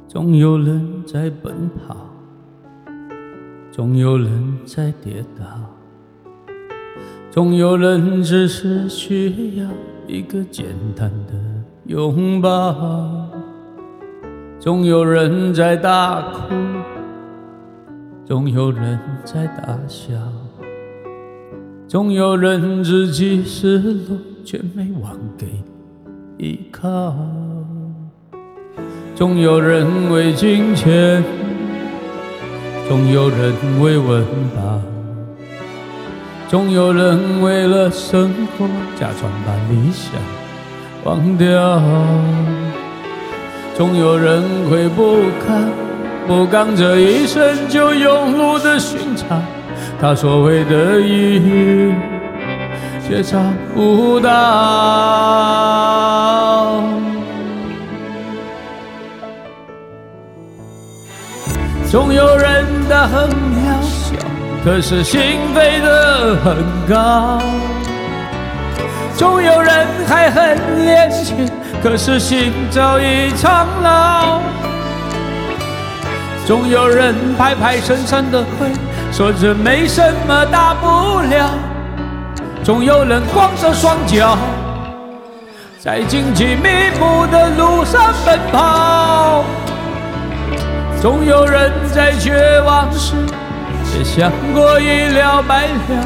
总有人在奔跑，总有人在跌倒，总有人只是需要一个简单的拥抱，总有人在大哭，总有人在大笑，总有人自己失落却没忘给依靠，总有人为金钱，总有人为温饱，总有人为了生活假装把理想忘掉，总有人会不刚这一生就庸碌的寻找他所谓的意义，却找不到。总有人的很渺小，可是心飞得很高，总有人还很年轻，可是心早已苍老，总有人拍拍身上的灰，说这没什么大不了，总有人光着双脚在荆棘密布的路上奔跑，总有人在绝望时也想过一了百了，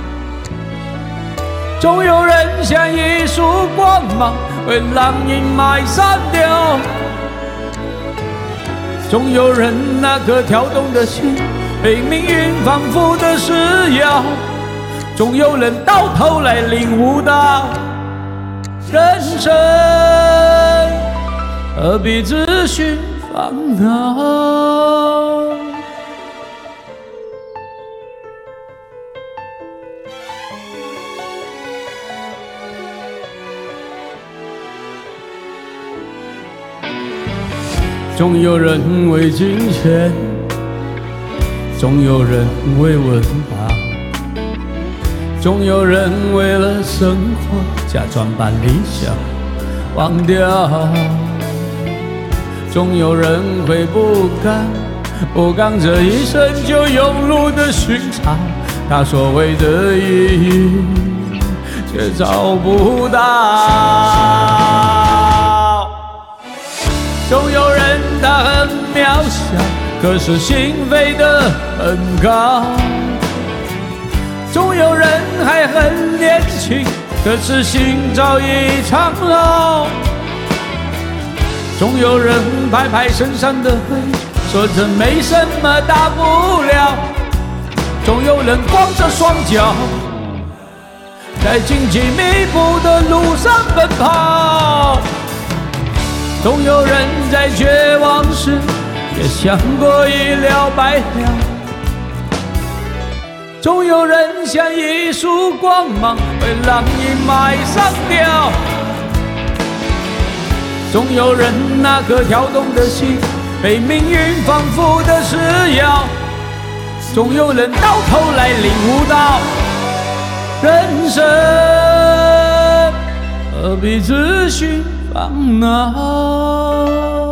总有人像一束光芒为浪影埋散掉，总有人那颗跳动的心被命运反复的施压，总有人到头来领悟到人生何必自寻烦恼。总有人为金钱，总有人为温饱，总有人为了生活假装把理想忘掉，总有人会不刚这一生就庸碌的寻找他所谓的意义，却找不到。总有人他很渺小，可是心飞得很高，总有人还很年轻，可是心早已苍老，总有人拍拍身上的灰，说这没什么大不了，总有人光着双脚在荆棘密布的路上奔跑，总有人在绝望时也想过一了百了，总有人像一束光芒被浪影埋上掉，总有人那颗跳动的心被命运反复的施压，总有人到头来领悟到人生何必自寻烦恼。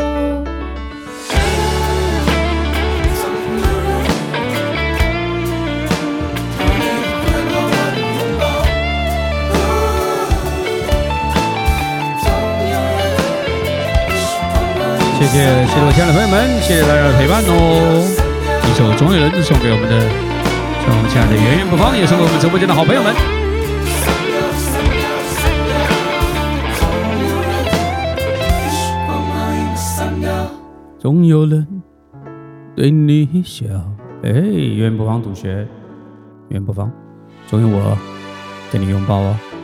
谢谢我亲爱的朋友们，谢谢大家的陪伴哦。一首《总有人》送给我们的亲爱的源源不放，也送给我们直播间的好朋友们。总有人对你笑，源源不放同学，源源不放，总有我给你拥抱哦。